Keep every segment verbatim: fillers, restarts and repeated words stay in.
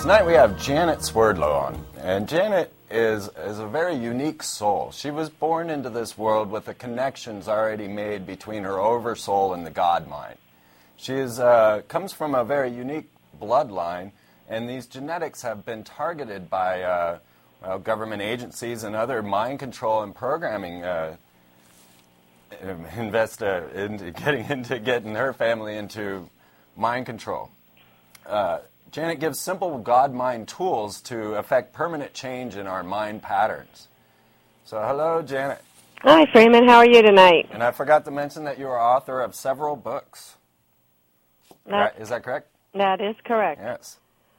Tonight we have Janet Swerdlow on, and Janet is, is a very unique soul. She was born into this world with the connections already made between her oversoul and the God mind. She is, uh, comes from a very unique bloodline, and these genetics have been targeted by uh, well, government agencies and other mind control and programming uh, invest uh, into getting into getting her family into mind control. Uh, Janet gives simple God-mind tools to affect permanent change in our mind patterns. So, hello, Janet. Hi, Freeman. How are you tonight? And I forgot to mention that you are author of several books. That, Is that correct? That is correct. Yes.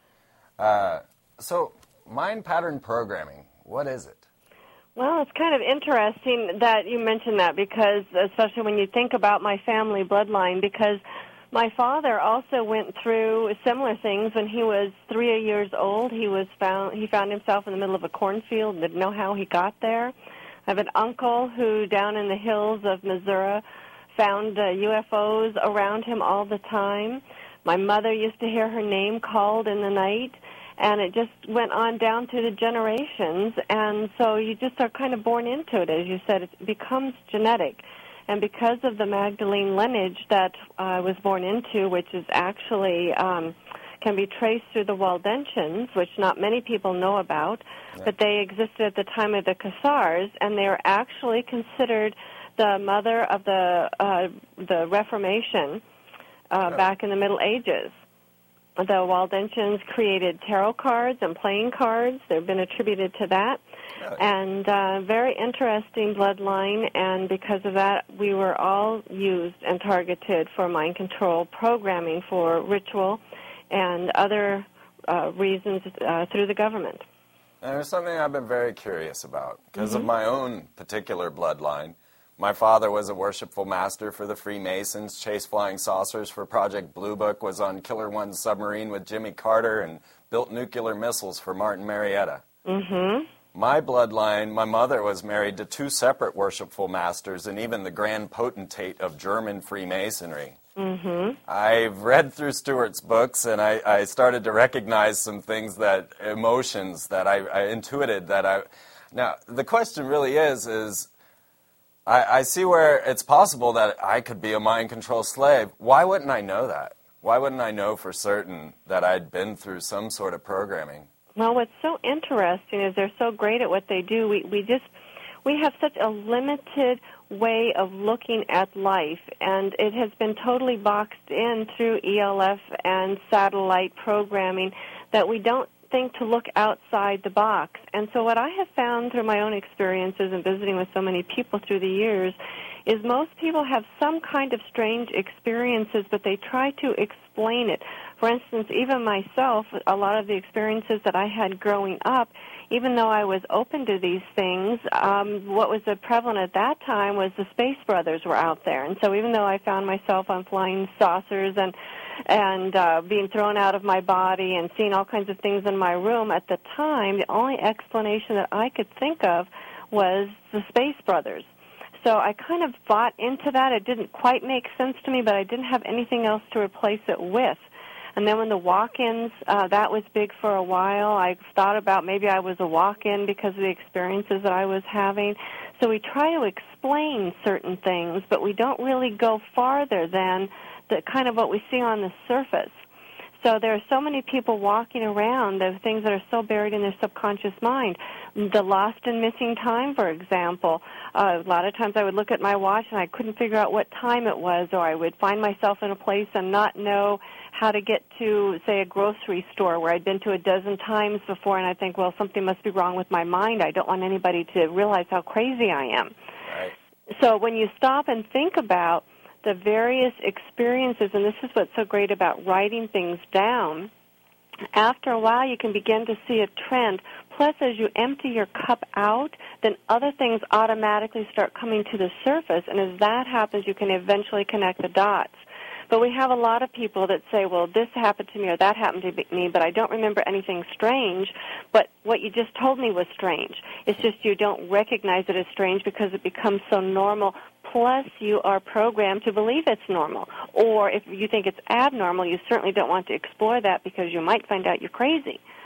Uh, so, mind pattern programming, what is it? Well, it's kind of interesting that you mentioned that because, especially when you think about my family bloodline, because my father also went through similar things when he was three years old. He was found he found himself in the middle of a cornfield and didn't know how he got there. I have an uncle who down in the hills of Missouri found uh, U F Os around him all the time. My mother used to hear her name called in the night, and it just went on down through the generations. And so you just are kind of born into it, as you said. It becomes genetic. And because of the Magdalene lineage that I was born into, which is actually um, can be traced through the Waldensians, which not many people know about, yeah. but they existed at the time of the Khazars, and they are actually considered the mother of the uh, the Reformation uh, yeah. back in the Middle Ages. The Waldensians created tarot cards and playing cards. They've been attributed to that. And uh, very interesting bloodline, and because of that, we were all used and targeted for mind control programming for ritual and other uh, reasons uh, through the government. And there's something I've been very curious about because mm-hmm. of my own particular bloodline. My father was a worshipful master for the Freemasons, chased flying saucers for Project Blue Book, was on Killer One submarine with Jimmy Carter, and built nuclear missiles for Martin Marietta. Mm-hmm. My bloodline, my mother was married to two separate worshipful masters and even the grand potentate of German Freemasonry. Mm-hmm. I've read through Stewart's books, and I, I started to recognize some things that, emotions that I, I intuited that I... Now, the question really is, is I, I see where it's possible that I could be a mind control slave. Why wouldn't I know that? Why wouldn't I know for certain that I'd been through some sort of programming? Well, what's so interesting is they're so great at what they do. We we just we have such a limited way of looking at life, and it has been totally boxed in through E L F and satellite programming that we don't think to look outside the box. And so what I have found through my own experiences and visiting with so many people through the years is most people have some kind of strange experiences, but they try to explain it. For instance, even myself, a lot of the experiences that I had growing up, even though I was open to these things, um, what was prevalent at that time was the Space Brothers were out there. And so even though I found myself on flying saucers and and uh, being thrown out of my body and seeing all kinds of things in my room, at the time, the only explanation that I could think of was the Space Brothers. So I kind of bought into that. It didn't quite make sense to me, but I didn't have anything else to replace it with. And then when the walk-ins, uh, that was big for a while. I thought about maybe I was a walk-in because of the experiences that I was having. So we try to explain certain things, but we don't really go farther than the kind of what we see on the surface. So there are so many people walking around, the things that are so buried in their subconscious mind. The lost and missing time, for example. Uh, a lot of times I would look at my watch and I couldn't figure out what time it was, or I would find myself in a place and not know how to get to, say, a grocery store where I'd been to a dozen times before, and I think, well, something must be wrong with my mind. I don't want anybody to realize how crazy I am. Right. So when you stop and think about the various experiences, and this is what's so great about writing things down, after a while you can begin to see a trend. Plus, as you empty your cup out, then other things automatically start coming to the surface, and as that happens, you can eventually connect the dots. But we have a lot of people that say, well, this happened to me or that happened to me, but I don't remember anything strange, but what you just told me was strange. It's just you don't recognize it as strange because it becomes so normal. Plus, you are programmed to believe it's normal. Or if you think it's abnormal, you certainly don't want to explore that because you might find out you're crazy.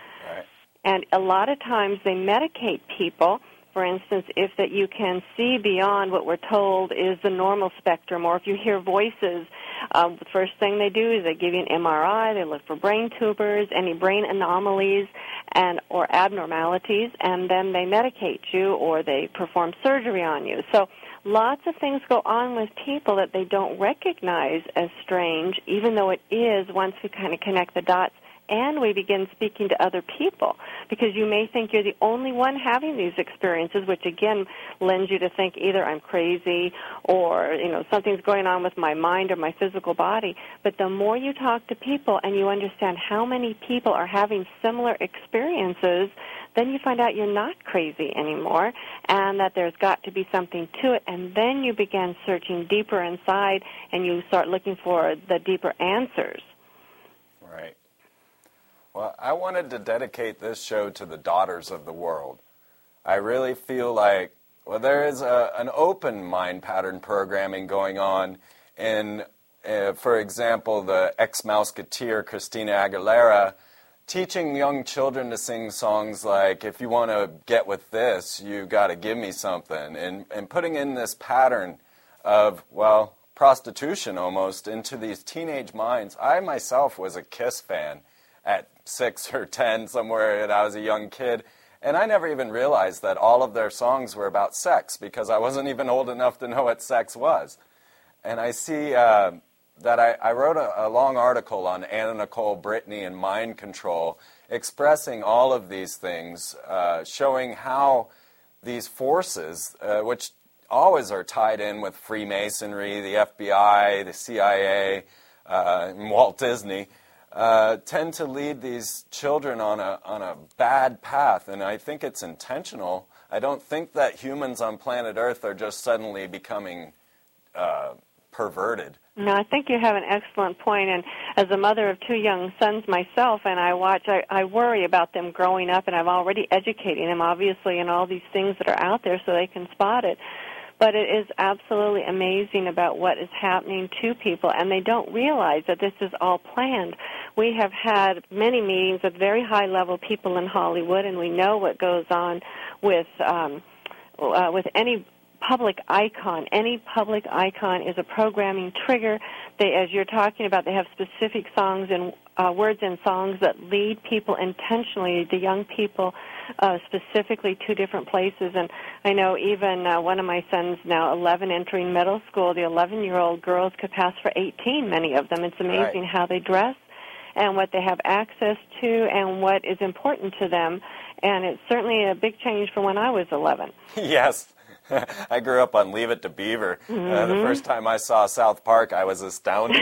And a lot of times they medicate people. For instance, if that you can see beyond what we're told is the normal spectrum, or if you hear voices, um, the first thing they do is they give you an M R I, they look for brain tumors, any brain anomalies and or abnormalities, and then they medicate you or they perform surgery on you. So lots of things go on with people that they don't recognize as strange, even though it is once we kind of connect the dots and we begin speaking to other people, because you may think you're the only one having these experiences, which again lends you to think either I'm crazy or, you know, something's going on with my mind or my physical body. But the more you talk to people and you understand how many people are having similar experiences, then you find out you're not crazy anymore and that there's got to be something to it. And then you begin searching deeper inside and you start looking for the deeper answers. Right. Well, I wanted to dedicate this show to the daughters of the world. I really feel like, well, there is a, an open mind pattern programming going on in, uh, for example, the ex-Mouseketeer Christina Aguilera teaching young children to sing songs like, if you want to get with this, you got to give me something, and, and putting in this pattern of, well, prostitution almost into these teenage minds. I myself was a Kiss fan at six or ten, somewhere, and I was a young kid. And I never even realized that all of their songs were about sex, because I wasn't even old enough to know what sex was. And I see uh, that I, I wrote a, a long article on Anna Nicole Brittany and mind control, expressing all of these things, uh, showing how these forces, uh, which always are tied in with Freemasonry, the F B I, the C I A, uh, and Walt Disney, Uh, tend to lead these children on a on a bad path, and I think it's intentional. I don't think that humans on planet Earth are just suddenly becoming uh, perverted. No, I think you have an excellent point, and as a mother of two young sons myself, and I watch, I, I worry about them growing up, and I'm already educating them, obviously, in all these things that are out there so they can spot it. But it is absolutely amazing about what is happening to people, and they don't realize that this is all planned. We have had many meetings with very high-level people in Hollywood, and we know what goes on with um, uh, with any public icon. Any public icon is a programming trigger. They, as you're talking about, they have specific songs and uh, words and songs that lead people intentionally, the young people, uh, specifically to different places. And I know even uh, one of my sons now, eleven, entering middle school, the eleven-year-old girls could pass for eighteen, many of them. It's amazing Right. how they dress and what they have access to and what is important to them. And it's certainly a big change from when I was eleven. Yes. I grew up on Leave It to Beaver. Mm-hmm. Uh, the first time I saw South Park, I was astounded.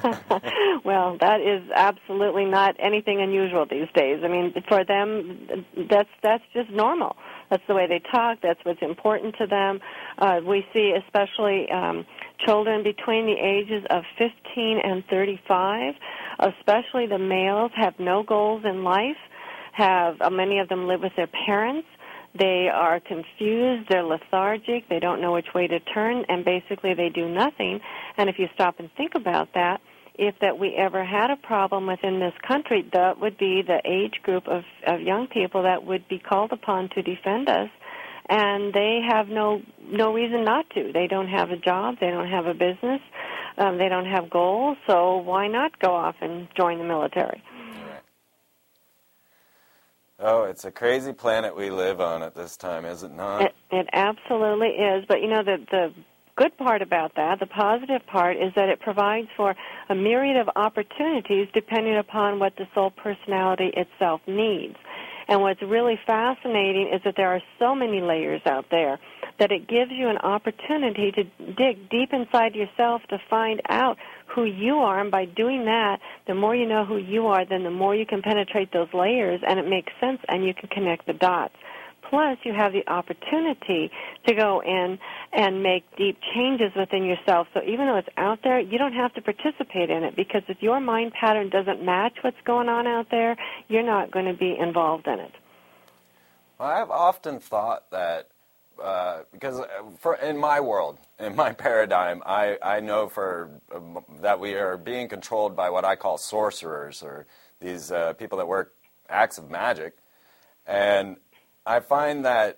Well, that is absolutely not anything unusual these days. I mean, for them, that's that's just normal. That's the way they talk. That's what's important to them. Uh, we see especially um, children between the ages of fifteen and thirty-five, especially the males, have no goals in life. Have uh, many of them live with their parents. They are confused, they're lethargic, they don't know which way to turn, and basically they do nothing. And if you stop and think about that, if that we ever had a problem within this country, that would be the age group of, of young people that would be called upon to defend us. And they have no no reason not to. They don't have a job, they don't have a business, um, they don't have goals, so why not go off and join the military? Oh, it's a crazy planet we live on at this time, is it not? It, it absolutely is. But, you know, the, the good part about that, the positive part, is that it provides for a myriad of opportunities depending upon what the soul personality itself needs. And what's really fascinating is that there are so many layers out there that it gives you an opportunity to dig deep inside yourself to find out who you are. And by doing that, the more you know who you are, then the more you can penetrate those layers, and it makes sense, and you can connect the dots. Plus, you have the opportunity to go in and make deep changes within yourself. So even though it's out there, you don't have to participate in it, because if your mind pattern doesn't match what's going on out there, you're not going to be involved in it. Well, I've often thought that, uh, because for, in my world, in my paradigm, I, I know for uh, that we are being controlled by what I call sorcerers, or these uh, people that work acts of magic. And I find that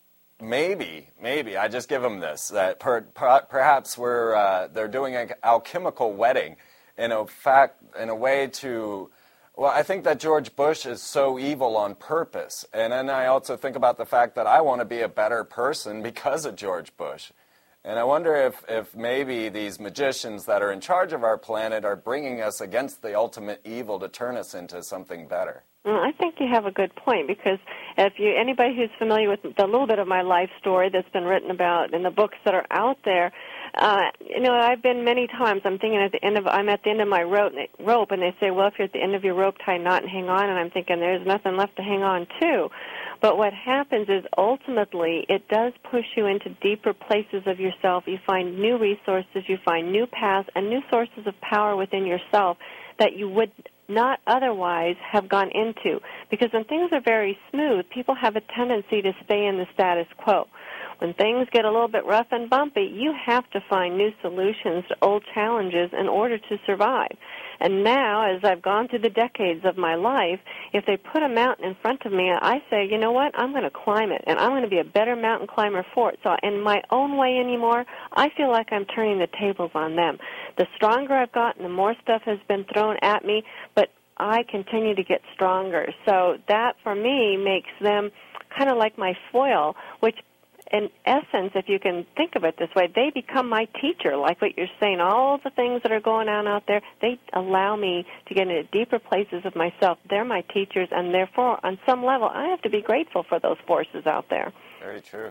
maybe, maybe, I just give them this, that per, per, perhaps we're, uh, they're doing an alchemical wedding in a fact, in a way to, well, I think that George Bush is so evil on purpose. And then I also think about the fact that I want to be a better person because of George Bush. And I wonder if, if maybe these magicians that are in charge of our planet are bringing us against the ultimate evil to turn us into something better. Well, I think you have a good point, because if you anybody who's familiar with the little bit of my life story that's been written about in the books that are out there, uh, you know, I've been many times. I'm thinking at the end of I'm at the end of my rope, rope, and they say, well, if you're at the end of your rope, tie a knot and hang on. And I'm thinking, there's nothing left to hang on to. But what happens is ultimately it does push you into deeper places of yourself. You find new resources, you find new paths, and new sources of power within yourself that you would not otherwise have gone into. Because when things are very smooth, people have a tendency to stay in the status quo. When things get a little bit rough and bumpy, you have to find new solutions to old challenges in order to survive. And now, as I've gone through the decades of my life, if they put a mountain in front of me, I say, you know what, I'm going to climb it, and I'm going to be a better mountain climber for it. So in my own way anymore, I feel like I'm turning the tables on them. The stronger I've gotten, the more stuff has been thrown at me, but I continue to get stronger. So that, for me, makes them kind of like my foil, which in essence, if you can think of it this way, they become my teacher, like what you're saying. All the things that are going on out there, they allow me to get into deeper places of myself. They're my teachers, and therefore, on some level, I have to be grateful for those forces out there. Very true.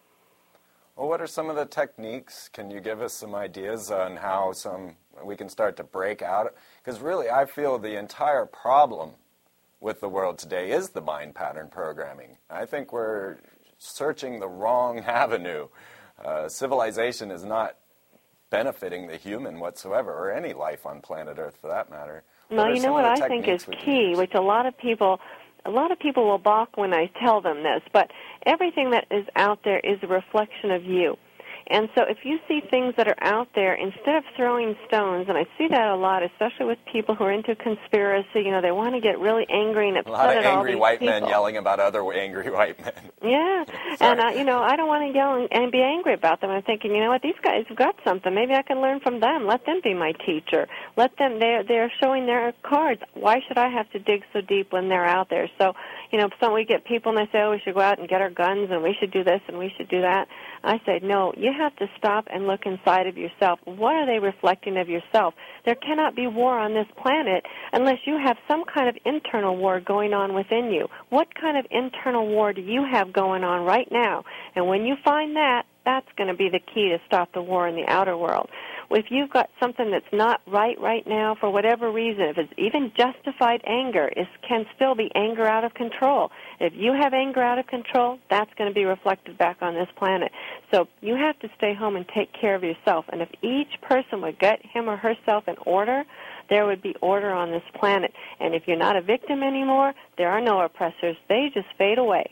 Well, what are some of the techniques? Can you give us some ideas on how some we can start to break out? Because really, I feel the entire problem with the world today is the mind pattern programming. I think we're searching the wrong avenue. Uh, civilization is not benefiting the human whatsoever, or any life on planet Earth for that matter. Well, you know what I think is key, which a lot of people, a lot of people will balk when I tell them this, but everything that is out there is a reflection of you. And so if you see things that are out there, instead of throwing stones, and I see that a lot, especially with people who are into conspiracy, you know, they want to get really angry and upset at all these people. A lot of angry white men yelling about other angry white men. Yeah, and, uh, you know, I don't want to yell and, and be angry about them. I'm thinking, you know what, these guys have got something. Maybe I can learn from them. Let them be my teacher. Let them, they're, they're showing their cards. Why should I have to dig so deep when they're out there? So, you know, some we get people and they say, oh, we should go out and get our guns and we should do this and we should do that. I say, no, you have to stop and look inside of yourself. What are they reflecting of yourself? There cannot be war on this planet unless you have some kind of internal war going on within you. What kind of internal war do you have going on right now? And when you find that, that's going to be the key to stop the war in the outer world. If you've got something that's not right right now for whatever reason, if it's even justified anger, it can still be anger out of control. If you have anger out of control, that's going to be reflected back on this planet. So you have to stay home and take care of yourself. And if each person would get him or herself in order, there would be order on this planet. And if you're not a victim anymore, there are no oppressors. They just fade away.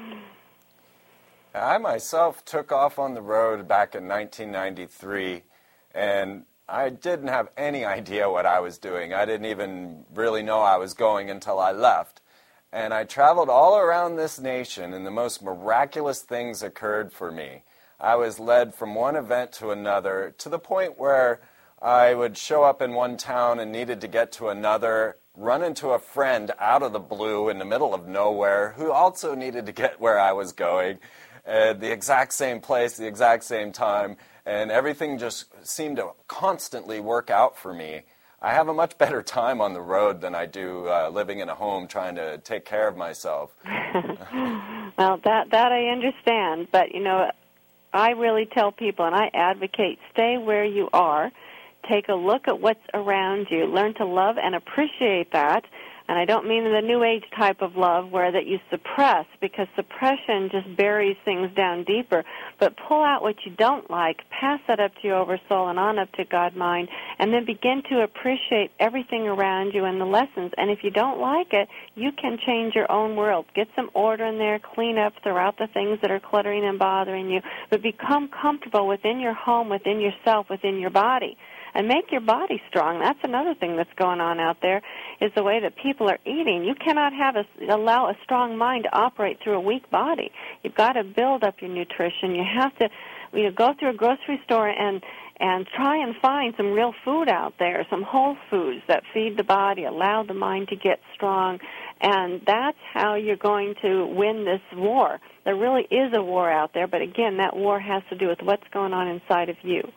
I myself took off on the road back in nineteen ninety-three, and I didn't have any idea what I was doing. I didn't even really know I was going until I left. And I traveled all around this nation, and the most miraculous things occurred for me. I was led from one event to another, to the point where I would show up in one town and needed to get to another, run into a friend out of the blue in the middle of nowhere who also needed to get where I was going, at the exact same place, the exact same time, and everything just seemed to constantly work out for me. I have a much better time on the road than I do uh, living in a home trying to take care of myself. Well, that that I understand, but, you know, I really tell people, and I advocate, stay where you are, take a look at what's around you, learn to love and appreciate that. And I don't mean the New Age type of love where that you suppress, because suppression just buries things down deeper. But pull out what you don't like, pass that up to your oversoul and on up to God mind, and then begin to appreciate everything around you and the lessons. And if you don't like it, you can change your own world. Get some order in there, clean up, throw out the things that are cluttering and bothering you, but become comfortable within your home, within yourself, within your body. and make your body strong. That's another thing that's going on out there, is the way that people are eating. You cannot have a, allow a strong mind to operate through a weak body. You've got to build up your nutrition. You have to, you know, go through a grocery store and and try and find some real food out there, some whole foods that feed the body, allow the mind to get strong, and that's how you're going to win this war. There really is a war out there, but again, that war has to do with what's going on inside of you.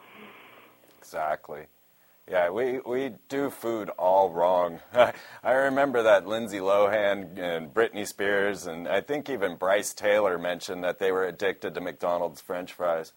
Exactly. Yeah, we, we do food all wrong. I remember that Lindsay Lohan and Britney Spears, and I think even Bryce Taylor mentioned that they were addicted to McDonald's French fries.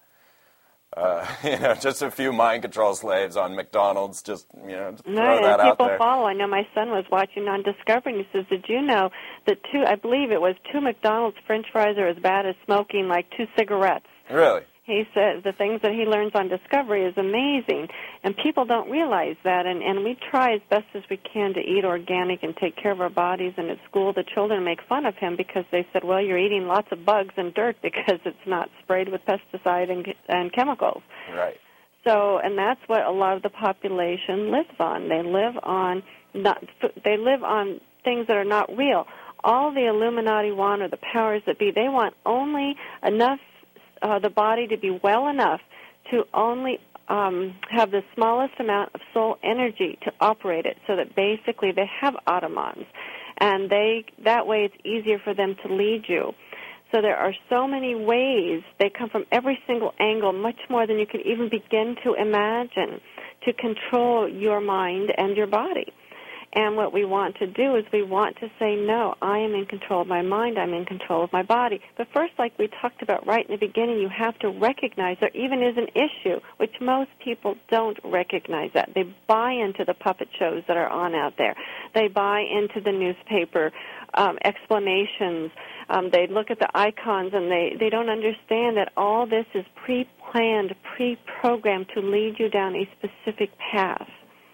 Uh, you know, just a few mind control slaves on McDonald's, just, you know, throw right, that and out people there. follow. I know my son was watching on Discovery, and he says, did you know that two, I believe it was two McDonald's French fries are as bad as smoking like two cigarettes? Really? He says the things that he learns on Discovery is amazing, and people don't realize that, and, and we try as best as we can to eat organic and take care of our bodies, and at school the children make fun of him because they said, well, you're eating lots of bugs and dirt because it's not sprayed with pesticide and, and chemicals. Right. So, and that's what a lot of the population lives on. They live on not, they live on things that are not real. All the Illuminati want, or the powers that be, they want only enough Uh, the body to be well enough to only um, have the smallest amount of soul energy to operate it, so that basically they have automons, and they that way it's easier for them to lead you. So there are so many ways. They come from every single angle, much more than you can even begin to imagine, to control your mind and your body. And what we want to do is we want to say, no, I am in control of my mind, I'm in control of my body. But first, like we talked about right in the beginning, you have to recognize there even is an issue, which most people don't recognize that. They buy into the puppet shows that are on out there. They buy into the newspaper um, explanations. Um, they look at the icons, and they, they don't understand that all this is pre-planned, pre-programmed to lead you down a specific path.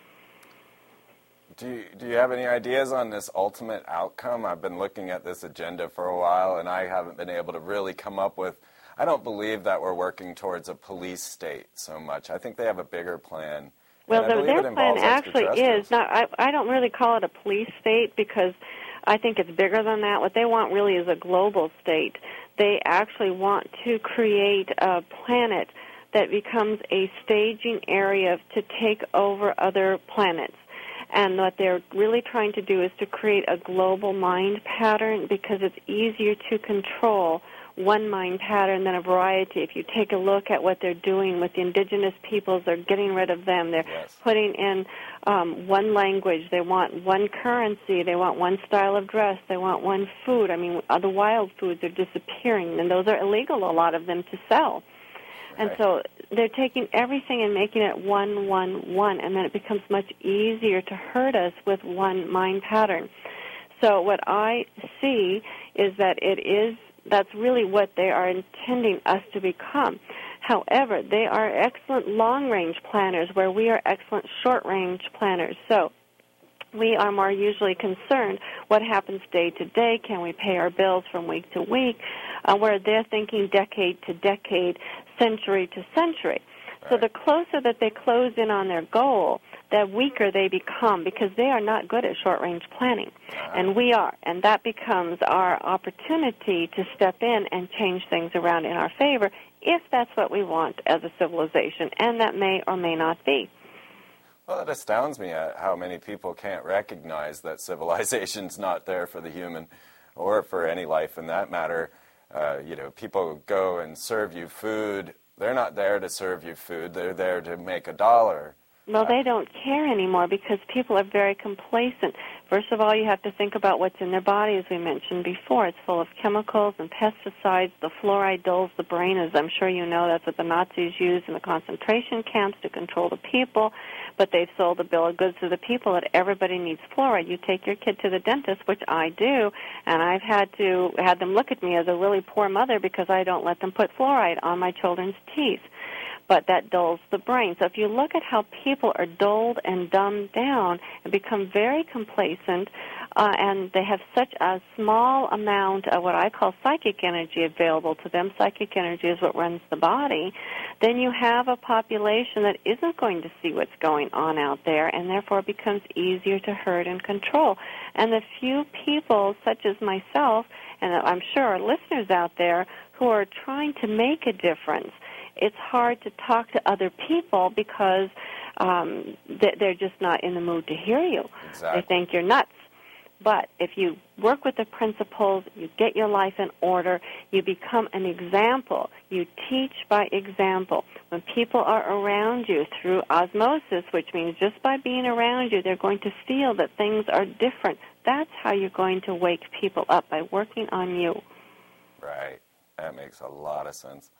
Do you, do you have any ideas on this ultimate outcome? I've been looking at this agenda for a while, and I haven't been able to really come up with, I don't believe that we're working towards a police state so much. I think they have a bigger plan. Well, their, their plan actually is, not, I, I don't really call it a police state because I think it's bigger than that. What they want really is a global state. They actually want to create a planet that becomes a staging area to take over other planets. And what they're really trying to do is to create a global mind pattern, because it's easier to control one mind pattern than a variety. If you take a look at what they're doing with the indigenous peoples, they're getting rid of them. They're yes. putting in um, one language. They want one currency. They want one style of dress. They want one food. I mean, the wild foods are disappearing, and those are illegal, a lot of them, to sell. And so they're taking everything and making it one, one, one, and then it becomes much easier to hurt us with one mind pattern. So what I see is that it is, that's really what they are intending us to become. However, they are excellent long-range planners, where we are excellent short-range planners. So we are more usually concerned what happens day to day, can we pay our bills from week to week, uh, where they're thinking decade to decade, century to century. Right. So the closer that they close in on their goal, the weaker they become, because they are not good at short-range planning, uh-huh. and we are. And that becomes our opportunity to step in and change things around in our favor, if that's what we want as a civilization, and that may or may not be. Well, it astounds me at how many people can't recognize that civilization's not there for the human, or for any life in that matter. Uh, you know, people go and serve you food. They're not there to serve you food. They're there to make a dollar. Well, they don't care anymore because people are very complacent. First of all, you have to think about what's in their body, as we mentioned before. It's full of chemicals and pesticides. The fluoride dulls the brain, as I'm sure you know. That's what the Nazis used in the concentration camps to control the people. But they've sold a bill of goods to the people that everybody needs fluoride. You take your kid to the dentist, which I do, and I've had to had them look at me as a really poor mother because I don't let them put fluoride on my children's teeth. but that dulls the brain. So if you look at how people are dulled and dumbed down and become very complacent, uh, and they have such a small amount of what I call psychic energy available to them, psychic energy is what runs the body, then you have a population that isn't going to see what's going on out there, and therefore it becomes easier to hurt and control. And the few people, such as myself, and I'm sure our listeners out there, who are trying to make a difference, it's hard to talk to other people because um, they're just not in the mood to hear you. Exactly. They think you're nuts. But if you work with the principles, you get your life in order, you become an example. You teach by example. When people are around you through osmosis, which means just by being around you, they're going to feel that things are different. That's how you're going to wake people up, by working on you. Right. That makes a lot of sense.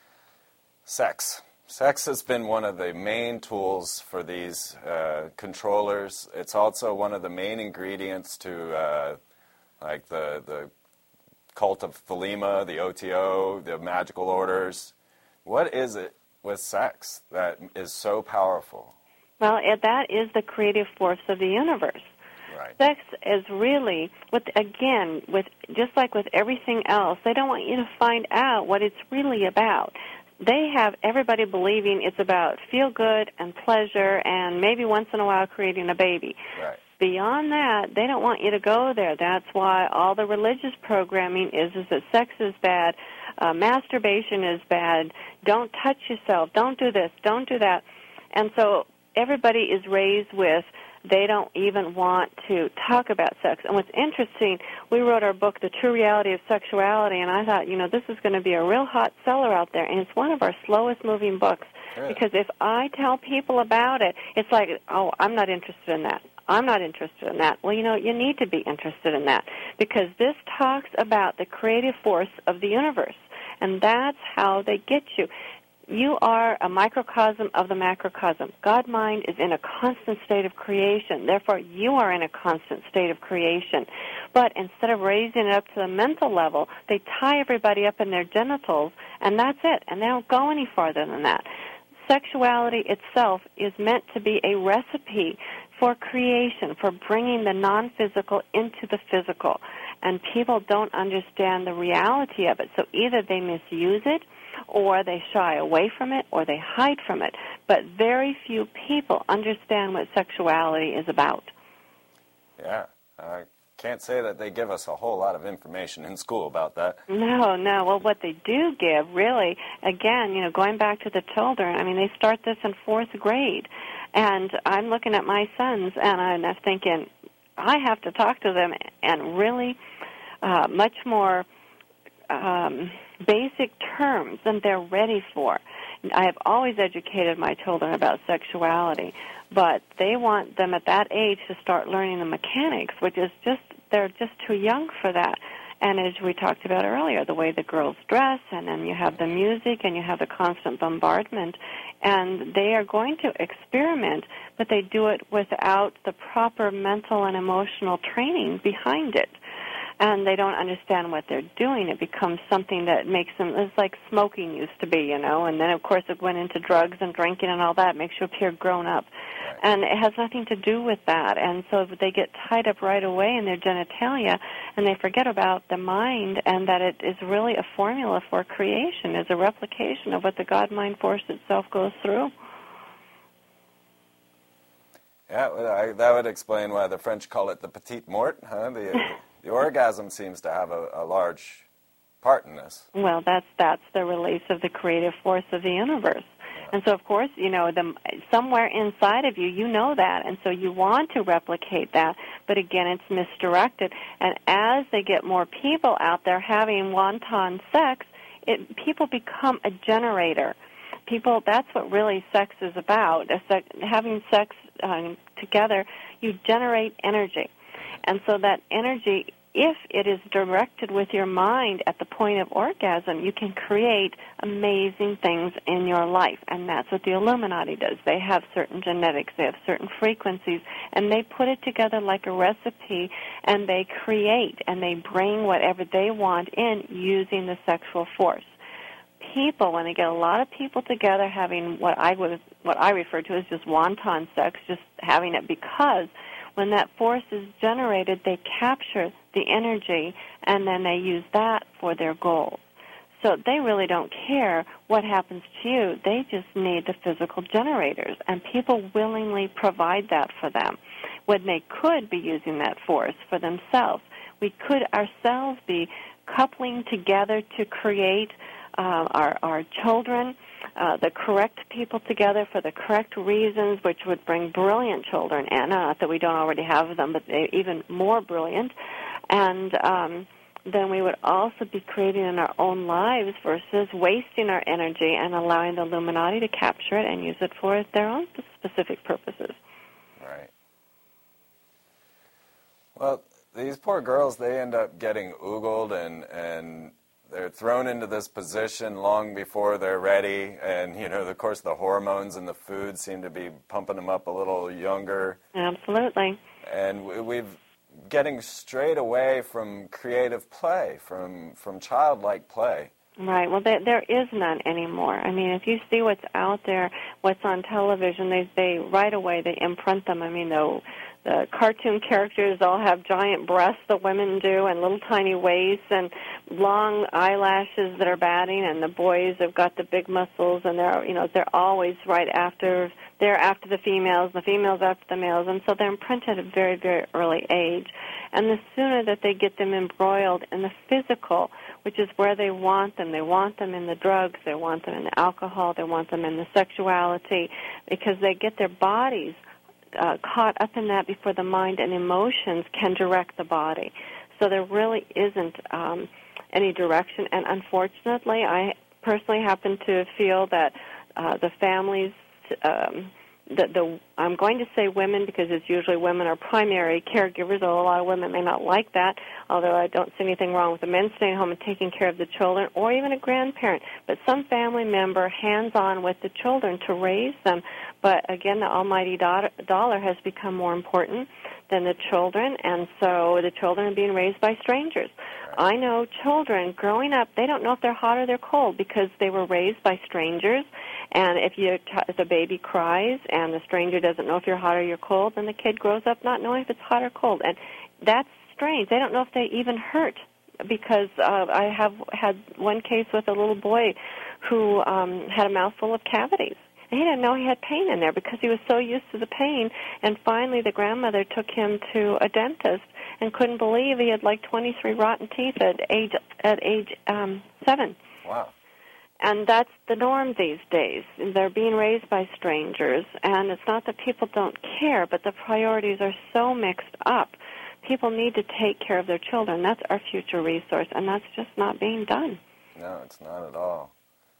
Sex. Sex has been one of the main tools for these uh, controllers. It's also one of the main ingredients to, uh, like, the, the cult of Thelema, the O T O, the magical orders. What is it with sex that is so powerful? Well, it, that is the creative force of the universe. Right. Sex is really, with again, with just like with everything else, they don't want you to find out what it's really about. They have everybody believing it's about feel good and pleasure and maybe once in a while creating a baby. Right. Beyond that, they don't want you to go there. That's why all the religious programming is, is that sex is bad, uh, masturbation is bad, don't touch yourself, don't do this, don't do that. And so everybody is raised with they don't even want to talk about sex. And what's interesting, we wrote our book, The True Reality of Sexuality, and I thought, you know, this is going to be a real hot seller out there, and it's one of our slowest moving books. Good. Because if I tell people about it, it's like, oh, I'm not interested in that. I'm not interested in that. Well, you know, you need to be interested in that because this talks about the creative force of the universe, and that's how they get you. You are a microcosm of the macrocosm. God-mind is in a constant state of creation. Therefore, you are in a constant state of creation. But instead of raising it up to the mental level, they tie everybody up in their genitals, and that's it. And they don't go any farther than that. Sexuality itself is meant to be a recipe for creation, for bringing the non-physical into the physical. And people don't understand the reality of it. So either they misuse it, or they shy away from it, or they hide from it. But very few people understand what sexuality is about. Yeah, I can't say that they give us a whole lot of information in school about that. No, no. Well, what they do give, really, again, you know, going back to the children, I mean, they start this in fourth grade. And I'm looking at my sons, and I'm thinking, I have to talk to them and really uh, much more um, basic terms than they're ready for. I have always educated my children about sexuality, but they want them at that age to start learning the mechanics, which is just, they're just too young for that. And as we talked about earlier, the way the girls dress, and then you have the music, and you have the constant bombardment, and they are going to experiment, but they do it without the proper mental and emotional training behind it. And they don't understand what they're doing. It becomes something that makes them, it's like smoking used to be, you know, and then, of course, it went into drugs and drinking and all that. It makes you appear grown up. Right. And it has nothing to do with that. And so they get tied up right away in their genitalia, and they forget about the mind and that it is really a formula for creation, is a replication of what the God-mind force itself goes through. Yeah, well, I, that would explain why the French call it the petite mort, huh? The, the orgasm seems to have a, a large part in this. Well, that's that's the release of the creative force of the universe. Yeah. And so, of course, you know, the, somewhere inside of you, you know that, and so you want to replicate that, but again, it's misdirected. And as they get more people out there having wanton sex, it, people become a generator. People, that's what really sex is about. Having sex uh, together, you generate energy. And so that energy, if it is directed with your mind at the point of orgasm, you can create amazing things in your life. And that's what the Illuminati does. They have certain genetics, they have certain frequencies, and they put it together like a recipe, and they create, and they bring whatever they want in using the sexual force. people, when they get a lot of people together having what I would, what I refer to as just wanton sex, just having it because when that force is generated, they capture the energy and then they use that for their goals. So they really don't care what happens to you. They just need the physical generators, and people willingly provide that for them when they could be using that force for themselves. We could ourselves be coupling together to create uh, our, our children, uh, the correct people together for the correct reasons, which would bring brilliant children, and not that we don't already have them, but they're even more brilliant. And um, then we would also be creating in our own lives versus wasting our energy and allowing the Illuminati to capture it and use it for their own specific purposes. Right. Well, these poor girls, they end up getting oogled and, and they're thrown into this position long before they're ready. And, you know, of course, the hormones and the food seem to be pumping them up a little younger. Absolutely. And we've getting straight away from creative play, from, from childlike play. Right. Well, there, there is none anymore. I mean, if you see what's out there, what's on television, they, they right away, they imprint them. I mean, the, the cartoon characters all have giant breasts, the women do, and little tiny waists, and long eyelashes that are batting, and the boys have got the big muscles, and they're, you know, they're always right after, they're after the females, the females after the males, and so they're imprinted at a very, very early age. And the sooner that they get them embroiled in the physical, which is where they want them, they want them in the drugs, they want them in the alcohol, they want them in the sexuality, because they get their bodies uh, caught up in that before the mind and emotions can direct the body. So there really isn't um, any direction. And unfortunately, I personally happen to feel that uh, the families, um, the, the I'm going to say women because it's usually women are primary caregivers, although a lot of women may not like that, although I don't see anything wrong with the men staying home and taking care of the children, or even a grandparent, but some family member hands-on with the children to raise them. But again, the almighty dollar has become more important than the children, and so the children are being raised by strangers. I know children growing up, they don't know if they're hot or they're cold because they were raised by strangers, and if, you, if the baby cries and the stranger doesn't know if you're hot or you're cold, then the kid grows up not knowing if it's hot or cold. And that's strange. They don't know if they even hurt, because uh, I have had one case with a little boy who um, had a mouthful of cavities. And he didn't know he had pain in there because he was so used to the pain. And finally the grandmother took him to a dentist and couldn't believe he had like twenty-three rotten teeth at age at age um, seven. Wow. And that's the norm these days. They're being raised by strangers, and it's not that people don't care, but the priorities are so mixed up. People need to take care of their children. That's our future resource, and that's just not being done. No, it's not at all.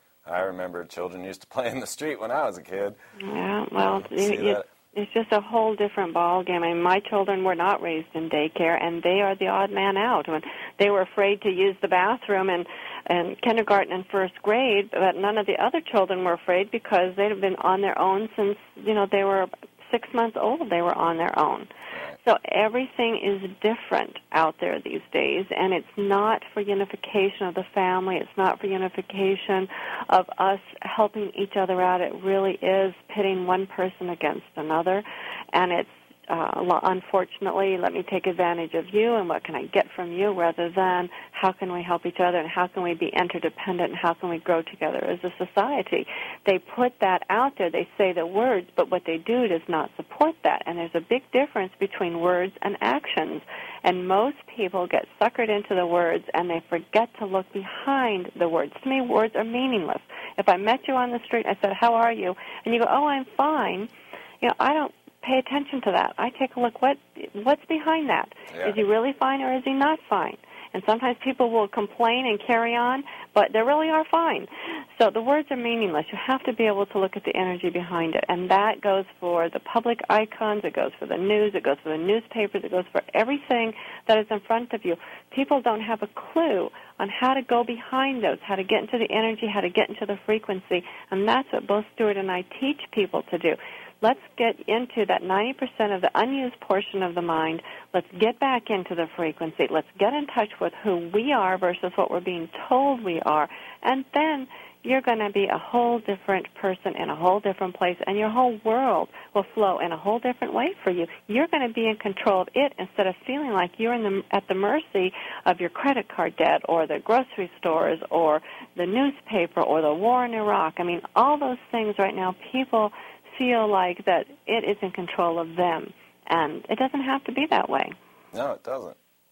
I remember children used to play in the street when I was a kid. Yeah, well, uh, you, you, it's just a whole different ball game. I mean, my children were not raised in daycare, and they are the odd man out. When they were afraid to use the bathroom in, in kindergarten and first grade, but none of the other children were afraid because they had been on their own since, you know, they were six months old. They were on their own. So everything is different out there these days, and it's not for unification of the family. It's not for unification of us helping each other out. It really is pitting one person against another, and it's uh, unfortunately, let me take advantage of you and what can I get from you, rather than how can we help each other and how can we be interdependent and how can we grow together as a society. They put that out there. They say the words, but what they do does not support that. And there's a big difference between words and actions. And most people get suckered into the words and they forget to look behind the words. To me, words are meaningless. If I met you on the street and I said, how are you? And you go, oh, I'm fine. You know, I don't pay attention to that. I take a look, what what's behind that? Yeah. Is he really fine or is he not fine? And sometimes people will complain and carry on, but they really are fine. So the words are meaningless. You have to be able to look at the energy behind it. And that goes for the public icons, it goes for the news, it goes for the newspapers, it goes for everything that is in front of you. People don't have a clue on how to go behind those, how to get into the energy, how to get into the frequency. And that's what both Stuart and I teach people to do. Let's get into that ninety percent of the unused portion of the mind. Let's get back into the frequency. Let's get in touch with who we are versus what we're being told we are, And then you're going to be a whole different person in a whole different place, and your whole world will flow in a whole different way for you. You're going to be in control of it instead of feeling like you're in the, at the mercy of your credit card debt or the grocery stores or the newspaper or the war in Iraq. I mean, all those things right now, people feel like that it is in control of them, and it doesn't have to be that way. No, it doesn't.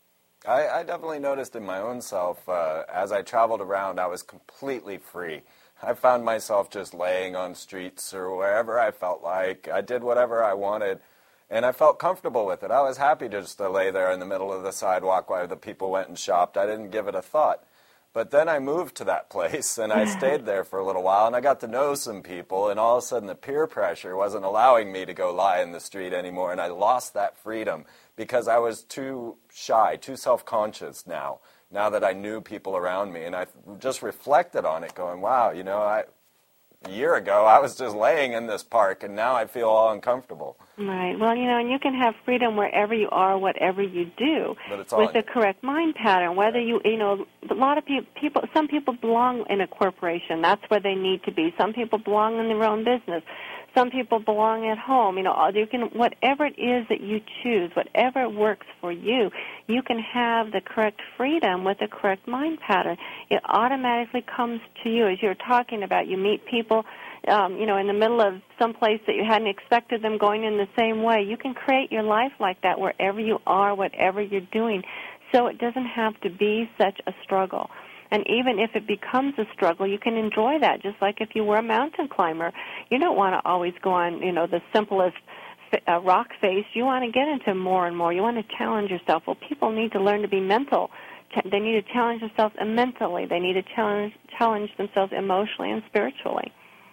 I, I definitely noticed in my own self, uh, as I traveled around, I was completely free. I found myself just laying on streets or wherever I felt like. I did whatever I wanted, and I felt comfortable with it. I was happy just to lay there in the middle of the sidewalk while the people went and shopped. I didn't give it a thought. But then I moved to that place, and I stayed there for a little while, and I got to know some people, and all of a sudden the peer pressure wasn't allowing me to go lie in the street anymore, and I lost that freedom because I was too shy, too self-conscious now, now that I knew people around me. And I just reflected on it going, wow, you know, I, a year ago I was just laying in this park, and now I feel all uncomfortable. Right. Well, you know, and you can have freedom wherever you are, whatever you do, But it's with all the correct mind pattern. Whether you, you know, a lot of people, people, some people belong in a corporation. That's where they need to be. Some people belong in their own business. Some people belong at home. You know, you can, whatever it is that you choose, whatever works for you, you can have the correct freedom with the correct mind pattern. It automatically comes to you. As you're talking about, you meet people, um, you know, in the middle of some place that you hadn't expected them going in the same way. You can create your life like that wherever you are, whatever you're doing. So it doesn't have to be such a struggle. And even if it becomes a struggle, you can enjoy that, just like if you were a mountain climber. You don't want to always go on, you know, the simplest uh, rock face. You want to get into more and more. You want to challenge yourself. Well, people need to learn to be mental. They need to challenge themselves mentally. They need to challenge, challenge themselves emotionally and spiritually.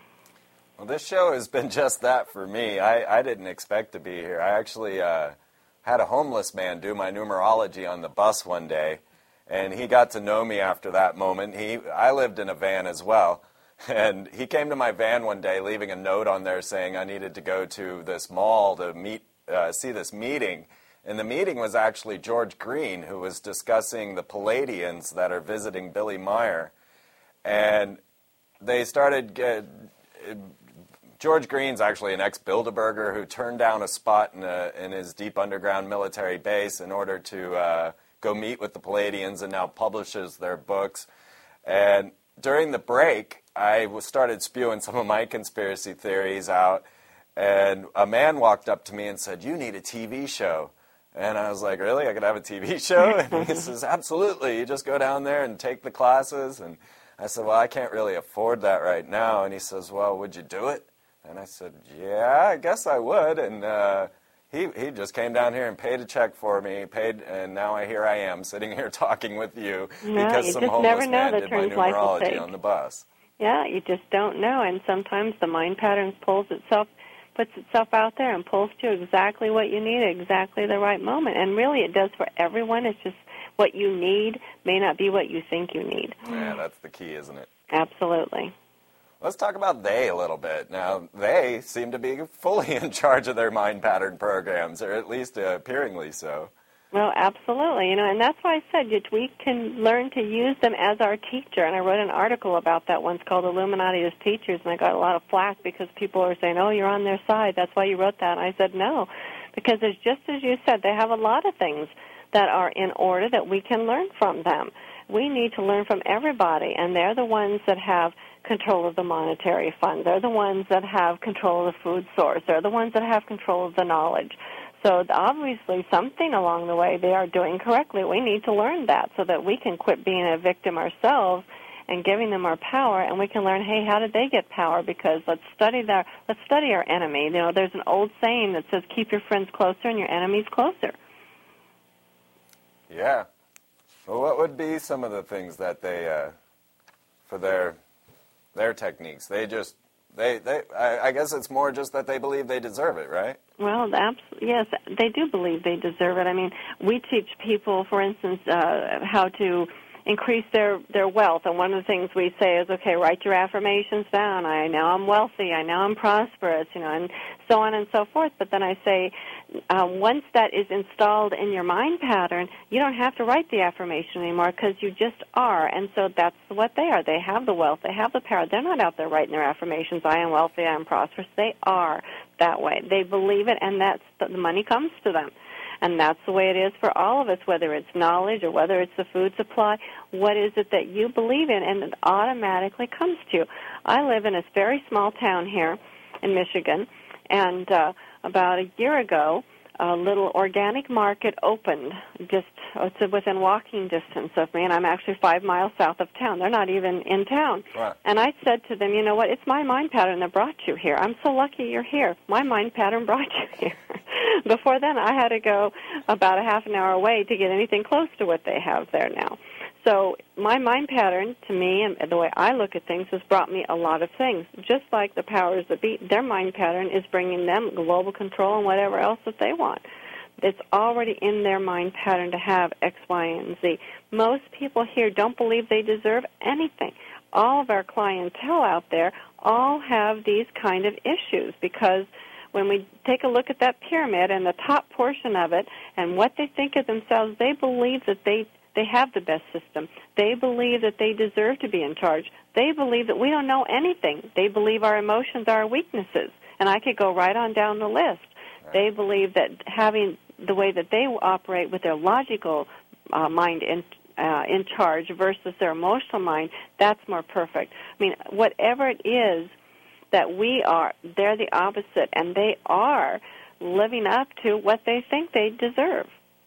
Well, this show has been just that for me. I, I didn't expect to be here. I actually uh, had a homeless man do my numerology on the bus one day. And he got to know me after that moment. He, I lived in a van as well. And he came to my van one day, leaving a note on there saying I needed to go to this mall to meet, uh, see this meeting. And the meeting was actually George Green, who was discussing the Palladians that are visiting Billy Meyer. And they started... Uh, George Green's actually an ex-Bilderberger who turned down a spot in, a, in his deep underground military base in order to... Uh, go meet with the Palladians, and now publishes their books. And during the break, I was started spewing some of my conspiracy theories out, and a man walked up to me and said, "You need a T V show." And I was like, "Really? I could have a T V show?" And he says, "Absolutely. You just go down there and take the classes." And I said, "Well, I can't really afford that right now." And he says, "Well, would you do it?" And I said, "Yeah, I guess I would." And uh, He he just came down here and paid a check for me, paid, and now I here I am sitting here talking with you no, because you some just homeless never know man the did my turns life will numerology take. on the bus. Yeah, you just don't know, and sometimes the mind pattern pulls itself, puts itself out there and pulls to exactly what you need at exactly the right moment. And really, it does for everyone. It's just what you need may not be what you think you need. Yeah, that's the key, isn't it? Absolutely. Let's talk about they a little bit. Now, they seem to be fully in charge of their mind pattern programs, or at least uh, appearingly so. Well, absolutely. You know, and that's why I said that we can learn to use them as our teacher. And I wrote an article about that once called Illuminati as Teachers, and I got a lot of flack because people are saying, "Oh, you're on their side. That's why you wrote that." And I said, no, because it's just as you said, they have a lot of things that are in order that we can learn from them. We need to learn from everybody, and they're the ones that have control of the monetary fund. They're the ones that have control of the food source. They're the ones that have control of the knowledge. So obviously something along the way they are doing correctly. We need to learn that so that we can quit being a victim ourselves and giving them our power, and we can learn, hey, how did they get power? Because let's study their, let's study our enemy. You know, there's an old saying that says, keep your friends closer and your enemies closer. Yeah. Well, what would be some of the things that they, uh, for their their techniques? They just, they, they. I, I guess it's more just that they believe they deserve it, right? Well, absolutely, yes, they do believe they deserve it. I mean, we teach people, for instance, uh, how to increase their, their wealth. And one of the things we say is, okay, write your affirmations down. I know I'm wealthy. I know I'm prosperous, you know, and so on and so forth. But then I say, uh, once that is installed in your mind pattern, you don't have to write the affirmation anymore because you just are. And so that's what they are. They have the wealth. They have the power. They're not out there writing their affirmations, I am wealthy, I am prosperous. They are that way. They believe it, and that's the money comes to them. And that's the way it is for all of us, whether it's knowledge or whether it's the food supply. What is it that you believe in, and it automatically comes to you? I live in a very small town here in Michigan, and uh, about a year ago, a little organic market opened just it's within walking distance of me, and I'm actually five miles south of town. They're not even in town. Right. And I said to them, you know what, it's my mind pattern that brought you here. I'm so lucky you're here. My mind pattern brought you here. Before then, I had to go about a half an hour away to get anything close to what they have there now. So my mind pattern, to me, and the way I look at things, has brought me a lot of things. Just like the powers that be, their mind pattern is bringing them global control and whatever else that they want. It's already in their mind pattern to have X, Y, and Z. Most people here don't believe they deserve anything. All of our clientele out there all have these kind of issues because when we take a look at that pyramid and the top portion of it and what they think of themselves, they believe that they They have the best system. They believe that they deserve to be in charge. They believe that we don't know anything. They believe our emotions are our weaknesses. And I could go right on down the list. Right. They believe that having the way that they operate with their logical uh, mind in, uh, in charge versus their emotional mind, that's more perfect. I mean, whatever it is that we are, they're the opposite, and they are living up to what they think they deserve.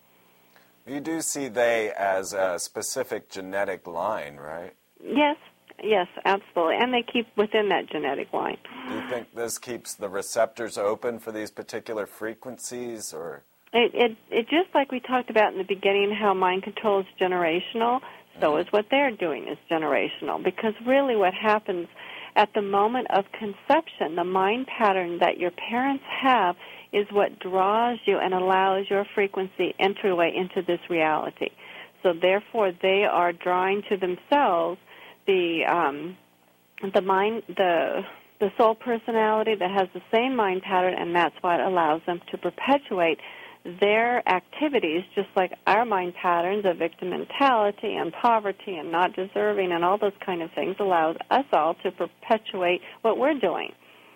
You do see they as a specific genetic line, right? Yes, yes, absolutely. And they keep within that genetic line. Do you think this keeps the receptors open for these particular frequencies, or? It, it, it just like we talked about in the beginning, how mind control is generational, so mm-hmm. is what they're doing is generational. Because really what happens at the moment of conception, the mind pattern that your parents have is what draws you and allows your frequency entryway into this reality. So therefore, they are drawing to themselves the um, the mind, the the soul personality that has the same mind pattern, and that's what allows them to perpetuate their activities, just like our mind patterns of victim mentality and poverty and not deserving and all those kind of things allows us all to perpetuate what we're doing.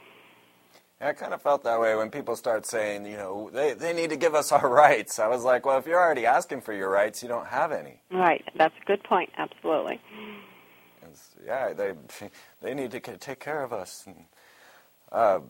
I kind of felt that way when people start saying, you know, they, they need to give us our rights. I was like, well, if you're already asking for your rights, you don't have any. Right. That's a good point. Absolutely. It's, yeah, they they need to take care of us. And, uh,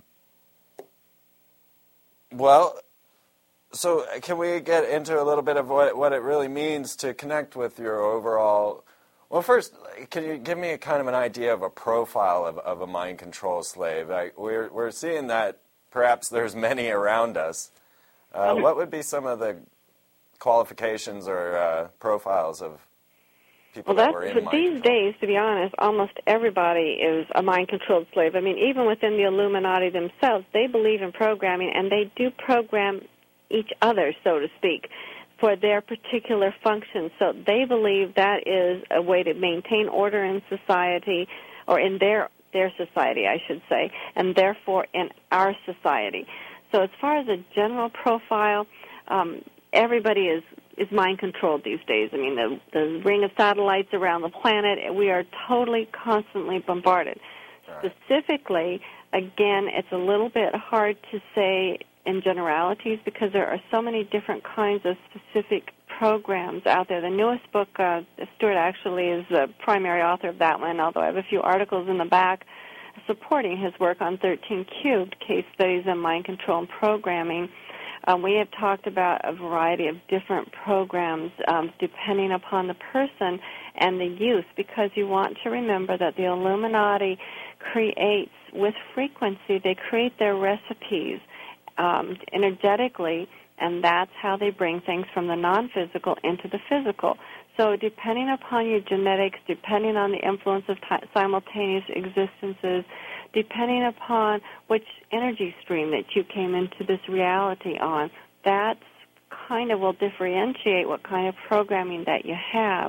well, so can we get into a little bit of what, what it really means to connect with your overall... Well, first, can you give me a kind of an idea of a profile of, of a mind control slave? Like, we're we're seeing that perhaps there's many around us. Uh, what would be some of the qualifications or uh, profiles of people well, that were in that's, mind these control? days, to be honest, almost everybody is a mind-controlled slave. I mean, even within the Illuminati themselves, they believe in programming, and they do program each other, so to speak, for their particular function. So they believe that is a way to maintain order in society, or in their their society, I should say, and therefore in our society. So as far as a general profile, um, everybody is, is mind-controlled these days. I mean, the, the ring of satellites around the planet, we are totally, constantly bombarded. Right. Specifically, again, it's a little bit hard to say in generalities because there are so many different kinds of specific programs out there. The newest book, uh, Stuart actually is the primary author of that one, although I have a few articles in the back supporting his work on thirteen cubed, Case Studies in Mind Control and Programming. Um, we have talked about a variety of different programs um, depending upon the person and the use, because you want to remember that the Illuminati creates, with frequency, they create their recipes Um, energetically, and that's how they bring things from the non-physical into the physical. So depending upon your genetics, depending on the influence of t- simultaneous existences, depending upon which energy stream that you came into this reality on, that's kind of will differentiate what kind of programming that you have.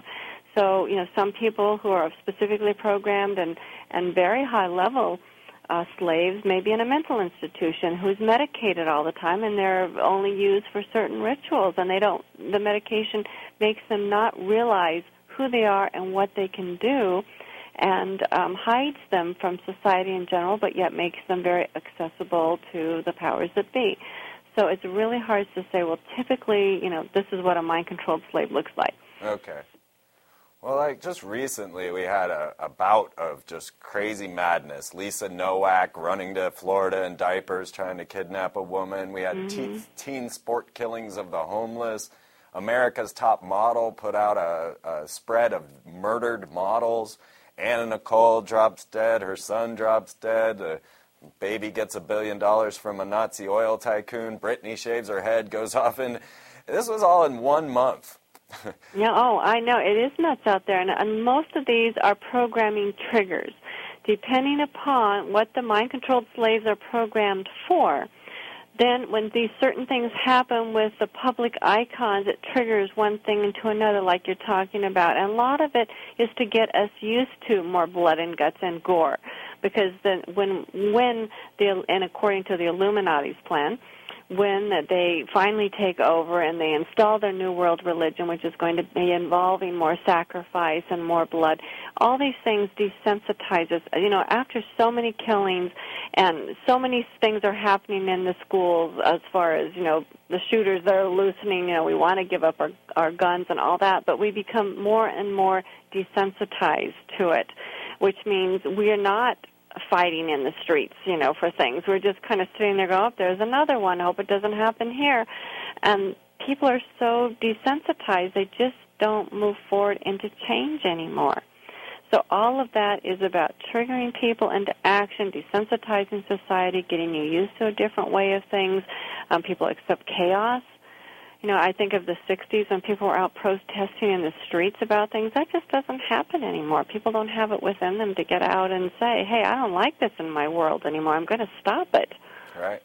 So, you know, some people who are specifically programmed and, and very high-level uh, slaves may be in a mental institution who's medicated all the time, and they're only used for certain rituals, and they don't, the medication makes them not realize who they are and what they can do, and um, hides them from society in general, but yet makes them very accessible to the powers that be. So it's really hard to say, well, typically, you know, this is what a mind-controlled slave looks like. Okay. Well, like, just recently we had a, a bout of just crazy madness. Lisa Nowak running to Florida in diapers trying to kidnap a woman. We had mm-hmm. te- teen sport killings of the homeless. America's Top Model put out a, a spread of murdered models. Anna Nicole drops dead. Her son drops dead. The baby gets a billion dollars from a Nazi oil tycoon. Britney shaves her head, goes off in... This was all in one month. Yeah, oh, I know. It is nuts out there. And, and most of these are programming triggers. Depending upon what the mind-controlled slaves are programmed for, then when these certain things happen with the public icons, it triggers one thing into another, like you're talking about. And a lot of it is to get us used to more blood and guts and gore. Because then when, when the, and according to the Illuminati's plan, when they finally take over and they install their New World religion, which is going to be involving more sacrifice and more blood, all these things desensitize us. You know, after so many killings and so many things are happening in the schools as far as, you know, the shooters that are loosening, you know, we want to give up our, our guns and all that, but we become more and more desensitized to it, which means we are not fighting in the streets, you know, for things. We're just kind of sitting there going, oh, there's another one. I hope it doesn't happen here. And people are so desensitized, they just don't move forward into change anymore. So all of that is about triggering people into action, desensitizing society, getting you used to a different way of things. Um, people accept chaos. You know, I think of the sixties when people were out protesting in the streets about things. That just doesn't happen anymore. People don't have it within them to get out and say, hey, I don't like this in my world anymore. I'm going to stop it. Right.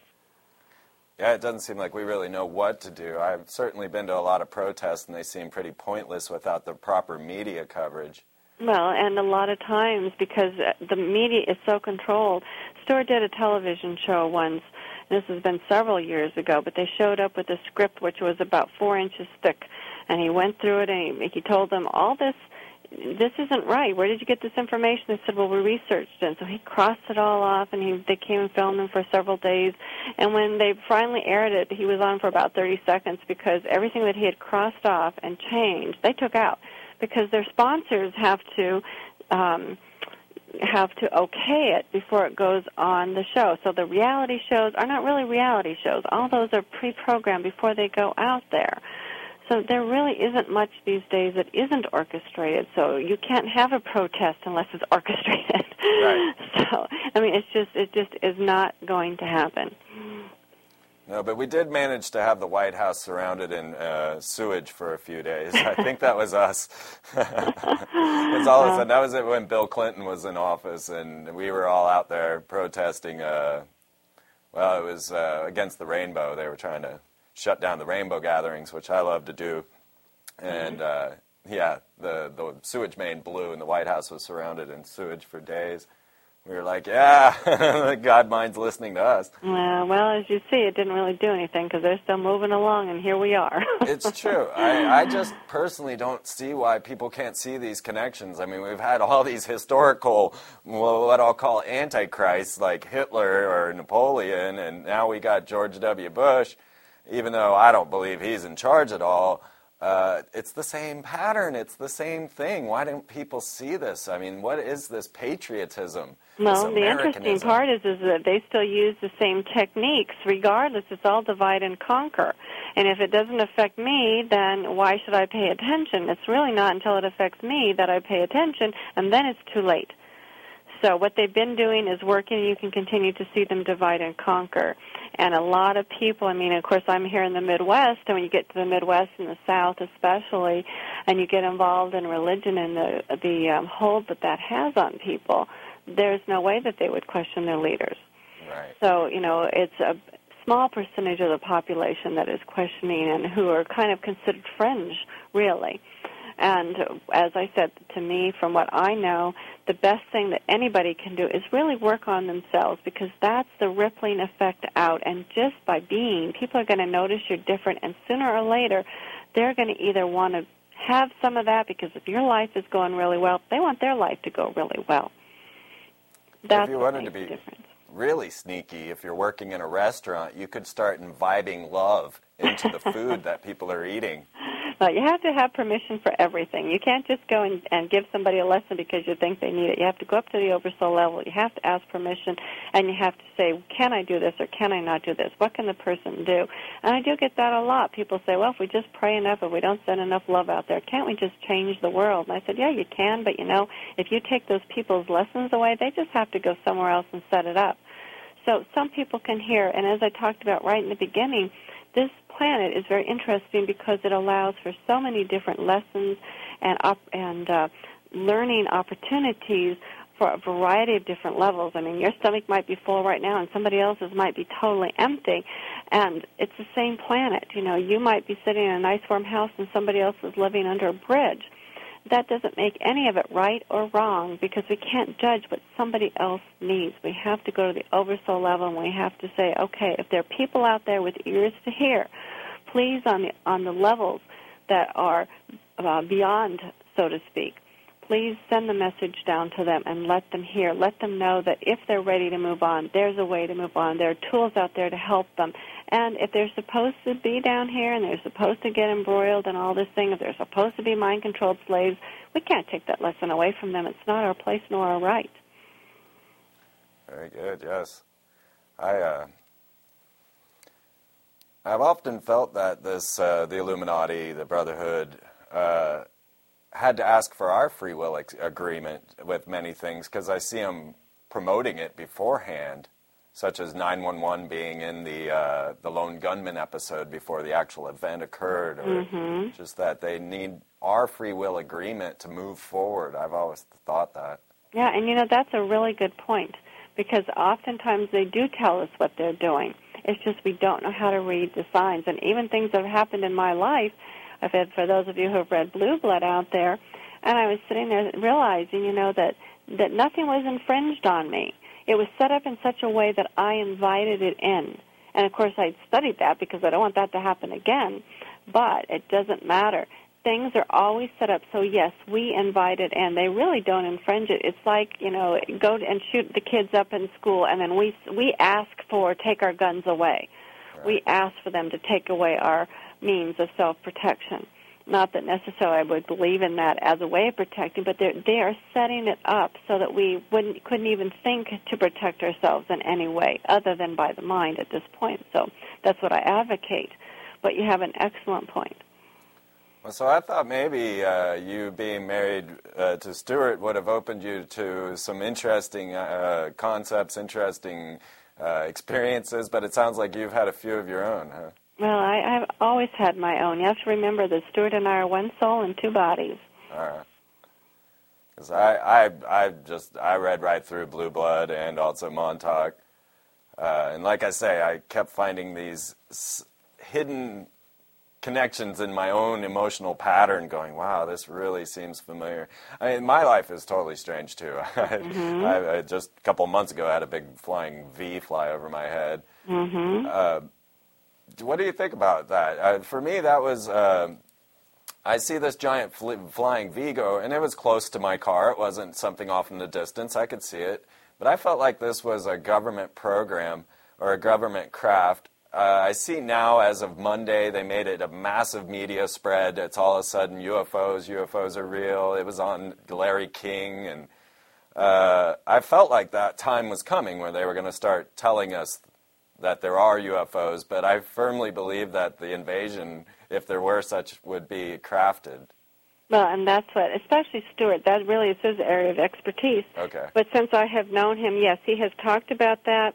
Yeah, it doesn't seem like we really know what to do. I've certainly been to a lot of protests, and they seem pretty pointless without the proper media coverage. Well, and a lot of times, because the media is so controlled, Stewart did a television show once. This has been several years ago, but they showed up with a script which was about four inches thick, and he went through it, and he, he told them, all this, this isn't right. Where did you get this information? They said, well, we researched it. And so he crossed it all off, and he, they came and filmed him for several days. And when they finally aired it, he was on for about thirty seconds because everything that he had crossed off and changed, they took out, because their sponsors have to... Um, have to okay it before it goes on the show. So the reality shows are not really reality shows. All those are pre-programmed before they go out there. So there really isn't much these days that isn't orchestrated. So you can't have a protest unless it's orchestrated. Right. So, I mean, it's just, it just is not going to happen. No, but we did manage to have the White House surrounded in uh, sewage for a few days. I think that was us. It's all of a sudden, that was it when Bill Clinton was in office, and we were all out there protesting. Uh, well, it was uh, against the rainbow. They were trying to shut down the rainbow gatherings, which I love to do. And, uh, yeah, the, the sewage main blew, and the White House was surrounded in sewage for days. We were like, yeah, God mind's listening to us. Uh, well, as you see, it didn't really do anything because they're still moving along, and here we are. It's true. I, I just personally don't see why people can't see these connections. I mean, we've had all these historical, well, what I'll call antichrists like Hitler or Napoleon, and now we got George W. Bush, even though I don't believe he's in charge at all. Uh, it's the same pattern. It's the same thing. Why don't people see this? I mean, what is this patriotism? Well, the interesting part is, is that they still use the same techniques. Regardless, it's all divide and conquer. And if it doesn't affect me, then why should I pay attention? It's really not until it affects me that I pay attention, and then it's too late. So what they've been doing is working, and you can continue to see them divide and conquer. And a lot of people, I mean, of course, I'm here in the Midwest, and when you get to the Midwest and the South especially, and you get involved in religion and the, the um, hold that that has on people, there's no way that they would question their leaders. Right. So, you know, it's a small percentage of the population that is questioning and who are kind of considered fringe, really. And as I said, to me, from what I know, the best thing that anybody can do is really work on themselves, because that's the rippling effect out. And just by being, people are going to notice you're different, and sooner or later, they're going to either want to have some of that, because if your life is going really well, they want their life to go really well. That's if you what wanted to makes be a difference. Really sneaky, if you're working in a restaurant, you could start imbibing love into the food that people are eating. Well, you have to have permission for everything. You can't just go and, and give somebody a lesson because you think they need it. You have to go up to the oversoul level. You have to ask permission, and you have to say, can I do this or can I not do this? What can the person do? And I do get that a lot. People say, well, if we just pray enough, if we don't send enough love out there, can't we just change the world? And I said, yeah, you can, but, you know, if you take those people's lessons away, they just have to go somewhere else and set it up. So some people can hear, and as I talked about right in the beginning, this planet is very interesting because it allows for so many different lessons and op- and uh, learning opportunities for a variety of different levels. I mean, your stomach might be full right now and somebody else's might be totally empty, and it's the same planet. You know, you might be sitting in a nice warm house and somebody else is living under a bridge. That doesn't make any of it right or wrong, because we can't judge what somebody else needs. We have to go to the oversoul level, and we have to say, okay, if there are people out there with ears to hear, please, on the on the levels that are uh, beyond, so to speak, please send the message down to them and let them hear. Let them know that if they're ready to move on, there's a way to move on. There are tools out there to help them. And if they're supposed to be down here and they're supposed to get embroiled in all this thing, if they're supposed to be mind-controlled slaves, we can't take that lesson away from them. It's not our place nor our right. Very good, yes. I, uh, I've often felt that this, uh, the Illuminati, the Brotherhood, uh, had to ask for our free will ex- agreement with many things, because I see them promoting it beforehand, such as nine one one being in the uh, the lone gunman episode before the actual event occurred, or mm-hmm. just that they need our free will agreement to move forward. I've always thought that. Yeah, and you know, that's a really good point, because oftentimes they do tell us what they're doing. It's just we don't know how to read the signs. And even things that have happened in my life, I've had, for those of you who have read Blue Blood out there, and I was sitting there realizing, you know, that, that nothing was infringed on me. It was set up in such a way that I invited it in. And, of course, I studied that because I don't want that to happen again. But it doesn't matter. Things are always set up so, yes, we invite it in. They really don't infringe it. It's like, you know, go and shoot the kids up in school, and then we we ask for, take our guns away. Right. We ask for them to take away our means of self-protection. Not that necessarily I would believe in that as a way of protecting, but they are setting it up so that we wouldn't couldn't even think to protect ourselves in any way other than by the mind at this point. So that's what I advocate. But you have an excellent point. Well, so I thought maybe uh, you being married uh, to Stuart would have opened you to some interesting uh, concepts, interesting uh, experiences, but it sounds like you've had a few of your own, huh? Well, I, I've always had my own. You have to remember that Stuart and I are one soul and two bodies. All right. Because I, I, I just, I read right through Blue Blood and also Montauk. Uh, and like I say, I kept finding these s- hidden connections in my own emotional pattern going, wow, this really seems familiar. I mean, my life is totally strange, too. Mm-hmm. I, I just a couple months ago, I had a big flying V fly over my head. Mm-hmm. Uh, What do you think about that? Uh, for me, that was, uh, I see this giant fl- flying Vigo, and it was close to my car. It wasn't something off in the distance. I could see it. But I felt like this was a government program or a government craft. Uh, I see now, as of Monday, they made it a massive media spread. It's all of a sudden U F Os, U F Os are real. It was on Larry King, and uh, I felt like that time was coming where they were going to start telling us that there are U F Os, but I firmly believe that the invasion, if there were such, would be crafted. Well, and that's what, especially Stuart, that really is his area of expertise. Okay. But since I have known him, yes, he has talked about that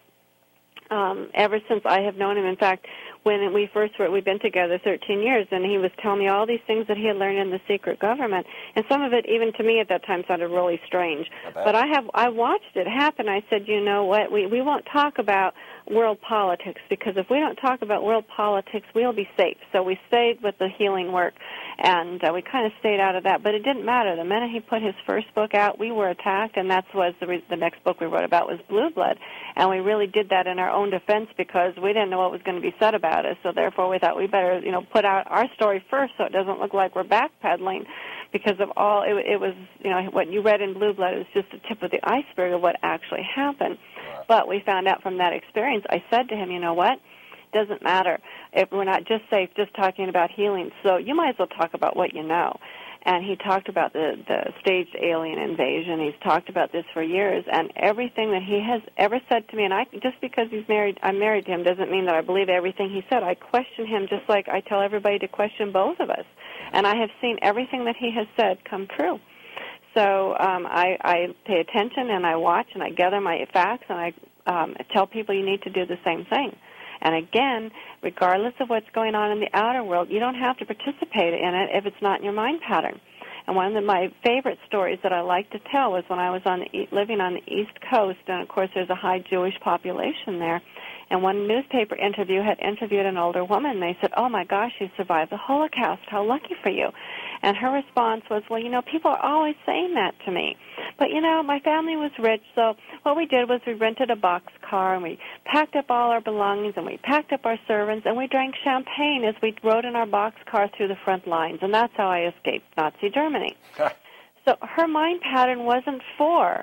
um, ever since I have known him. In fact, when we first were, we've been together thirteen years, and he was telling me all these things that he had learned in the secret government, and some of it, even to me at that time, sounded really strange. I bet. But I have I watched it happen. I said, you know what, we, we won't talk about world politics, because if we don't talk about world politics, we'll be safe. So we stayed with the healing work, and uh, we kind of stayed out of that. But it didn't matter. The minute he put his first book out, we were attacked, and that was the, re- the next book we wrote about was Blue Blood. And we really did that in our own defense because we didn't know what was going to be said about us. So therefore, we thought we better, you know, put out our story first so it doesn't look like we're backpedaling. Because of all, it, it was, you know, what you read in Blue Blood is just the tip of the iceberg of what actually happened. Wow. But we found out from that experience, I said to him, you know what, doesn't matter if we're not just safe just talking about healing, so you might as well talk about what you know. And he talked about the, the staged alien invasion. He's talked about this for years, and everything that he has ever said to me, and I just because he's married, I'm married to him, doesn't mean that I believe everything he said. I question him just like I tell everybody to question both of us. And I have seen everything that he has said come true. So um, I, I pay attention, and I watch, and I gather my facts, and I um, tell people you need to do the same thing. And again, regardless of what's going on in the outer world, you don't have to participate in it if it's not in your mind pattern. And one of my favorite stories that I like to tell was when I was on the, living on the East Coast, and of course there's a high Jewish population there. And one newspaper interview had interviewed an older woman. They said, oh, my gosh, you survived the Holocaust. How lucky for you. And her response was, well, you know, people are always saying that to me. But, you know, my family was rich, so what we did was we rented a boxcar, and we packed up all our belongings, and we packed up our servants, and we drank champagne as we rode in our boxcar through the front lines. And that's how I escaped Nazi Germany. So her mind pattern wasn't for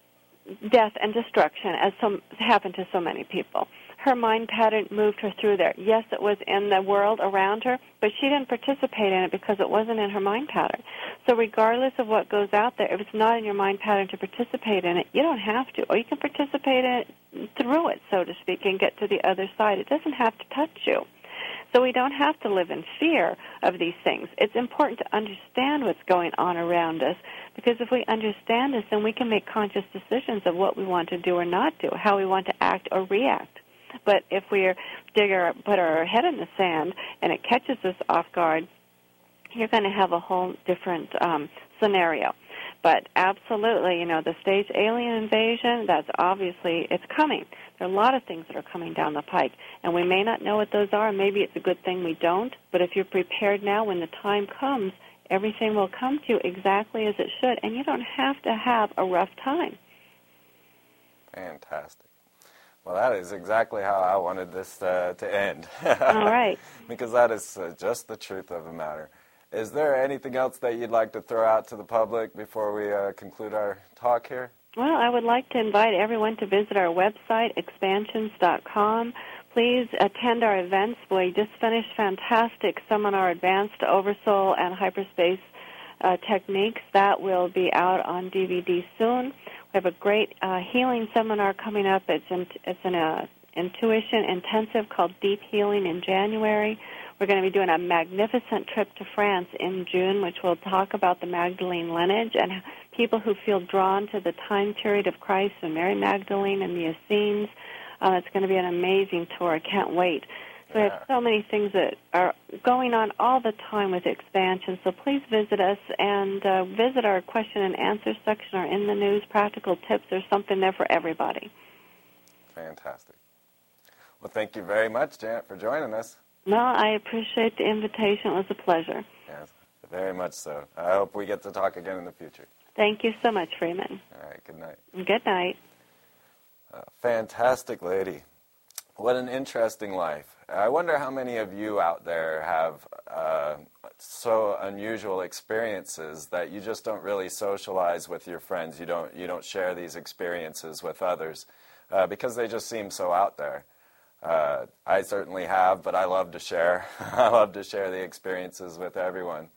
death and destruction, as some happened to so many people. Her mind pattern moved her through there. Yes, it was in the world around her, but she didn't participate in it because it wasn't in her mind pattern. So regardless of what goes out there, if it's not in your mind pattern to participate in it, you don't have to. Or you can participate in it through it, so to speak, and get to the other side. It doesn't have to touch you. So we don't have to live in fear of these things. It's important to understand what's going on around us, because if we understand this, then we can make conscious decisions of what we want to do or not do, how we want to act or react. But if we dig our, put our head in the sand and it catches us off guard, you're going to have a whole different um, scenario. But absolutely, you know, the staged alien invasion, that's obviously, it's coming. There are a lot of things that are coming down the pike, and we may not know what those are, and maybe it's a good thing we don't, but if you're prepared now, when the time comes, everything will come to you exactly as it should, and you don't have to have a rough time. Fantastic. Well, that is exactly how I wanted this uh, to end. All right. Because that is uh, just the truth of the matter. Is there anything else that you'd like to throw out to the public before we uh, conclude our talk here? Well, I would like to invite everyone to visit our website, expansions dot com. Please attend our events. We just finished fantastic seminar, Advanced Oversoul and Hyperspace uh, Techniques. That will be out on D V D soon. We have a great uh, healing seminar coming up. It's, in, it's an uh, intuition intensive called Deep Healing in January. We're going to be doing a magnificent trip to France in June, which will talk about the Magdalene lineage and people who feel drawn to the time period of Christ and Mary Magdalene and the Essenes. Uh, it's going to be an amazing tour. I can't wait. So we have so many things that are going on all the time with expansion. So please visit us and uh, visit our question and answer section or in the news practical tips. There's something there for everybody. Fantastic. Well, thank you very much, Janet, for joining us. Well, I appreciate the invitation. It was a pleasure. Yes, very much so. I hope we get to talk again in the future. Thank you so much, Freeman. All right, good night. Good night. Uh, fantastic lady. What an interesting life. I wonder how many of you out there have uh, so unusual experiences that you just don't really socialize with your friends. You don't, you don't share these experiences with others uh, because they just seem so out there. Uh, I certainly have, but I love to share. I love to share the experiences with everyone.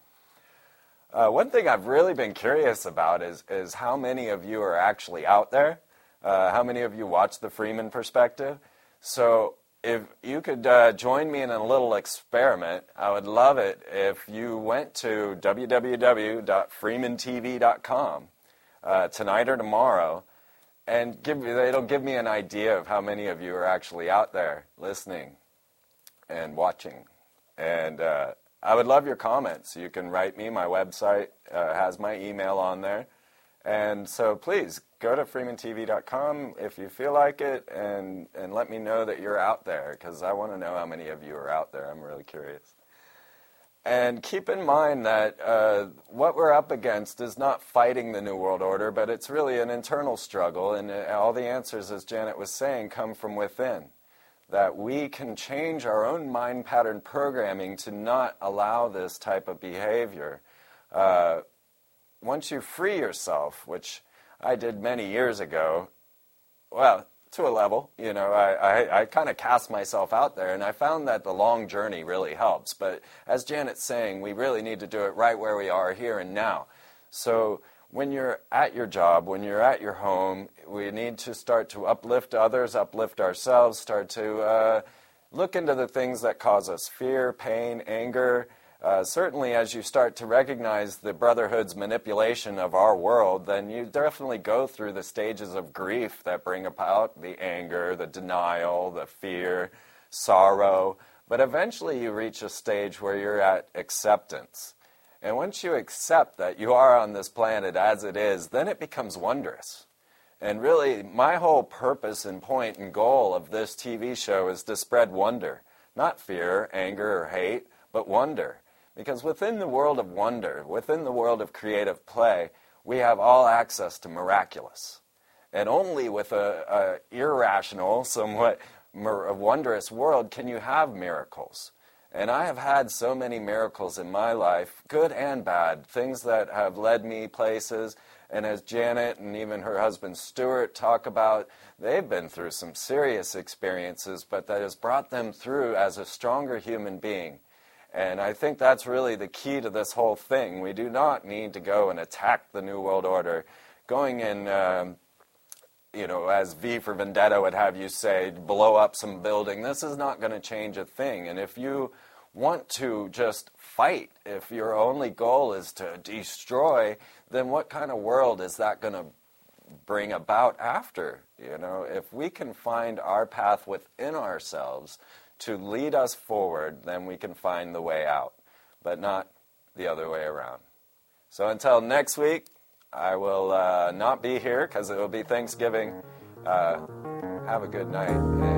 Uh, one thing I've really been curious about is, is how many of you are actually out there. Uh, how many of you watch the Freeman Perspective? So if you could uh, join me in a little experiment, I would love it if you went to w w w dot freeman t v dot com uh, tonight or tomorrow, and give me, it'll give me an idea of how many of you are actually out there listening and watching. And uh, I would love your comments. You can write me. My website uh, has my email on there. And so please, go to freeman t v dot com if you feel like it, and, and let me know that you're out there, because I want to know how many of you are out there. I'm really curious. And keep in mind that uh, what we're up against is not fighting the New World Order, but it's really an internal struggle, and uh, all the answers, as Janet was saying, come from within. That we can change our own mind pattern programming to not allow this type of behavior. Uh, once you free yourself, which I did many years ago, well, to a level, you know, I, I, I kind of cast myself out there, and I found that the long journey really helps. But as Janet's saying, we really need to do it right where we are, here and now. So when you're at your job, when you're at your home, we need to start to uplift others, uplift ourselves, start to uh, look into the things that cause us fear, pain, anger. Uh, certainly as you start to recognize the Brotherhood's manipulation of our world, then you definitely go through the stages of grief that bring about the anger, the denial, the fear, sorrow. But eventually you reach a stage where you're at acceptance. And once you accept that you are on this planet as it is, then it becomes wondrous. And really, my whole purpose and point and goal of this T V show is to spread wonder. Not fear, anger, or hate, but wonder. Because within the world of wonder, within the world of creative play, we have all access to miraculous. And only with a, a irrational, somewhat wondrous world can you have miracles. And I have had so many miracles in my life, good and bad, things that have led me places. And as Janet and even her husband Stuart talk about, they've been through some serious experiences, but that has brought them through as a stronger human being. And I think that's really the key to this whole thing. We do not need to go and attack the New World Order. Going in, um, you know, as V for Vendetta would have you say, blow up some building. This is not going to change a thing. And if you want to just fight, if your only goal is to destroy, then what kind of world is that going to bring about after? You know, if we can find our path within ourselves to lead us forward, then we can find the way out, but not the other way around. So until next week, I will uh, not be here because it will be Thanksgiving. Uh, have a good night.